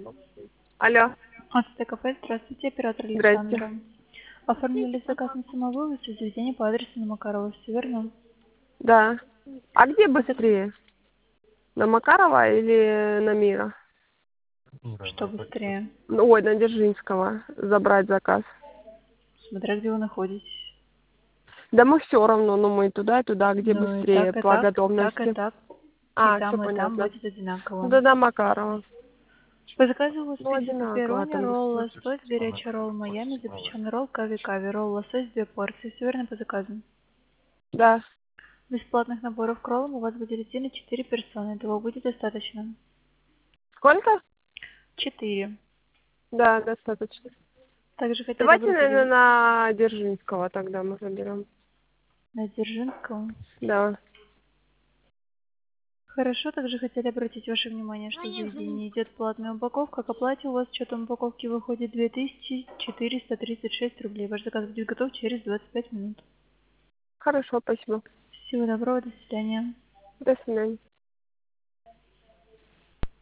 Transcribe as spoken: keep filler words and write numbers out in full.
Алло. Ацтек кафе, здравствуйте, оператор Здрасте. Александра. Оформили заказ на самовывоз из заведения по адресу на Макарова, все верно? Да. А где По зак- быстрее? На Макарова или на Мира? Что быстрее? Ну, ой, на Дзержинского забрать заказ. Смотря где вы находитесь. Да мы все равно, но мы туда и туда, где Ну и быстрее так, и по так, и так, и готовности. так. И А, все там, и там понятно. будет одинаково. Да, да, Макарова. По заказу у вас Ну, список одинаково пепперони, там ролл, все. лосось, горячий ролл Майами, запеченный ролл, кави-кави, ролл, лосось, две порции. Все верно по заказу. Да. Бесплатных наборов к роллам у вас будет идти на четыре персоны. Этого будет достаточно. Сколько? Четыре. Да, достаточно. Также хотели Давайте, обратить наверное, на Дзержинского тогда мы заберем. на Дзержинского. Да. Хорошо, также хотели обратить ваше внимание, что в заведении идет платная упаковка. К оплате у вас с учетом упаковки выходит две тысячи четыреста тридцать шесть рублей. Ваш заказ будет готов через двадцать пять минут. Хорошо, спасибо. Всего доброго, до свидания. До свидания.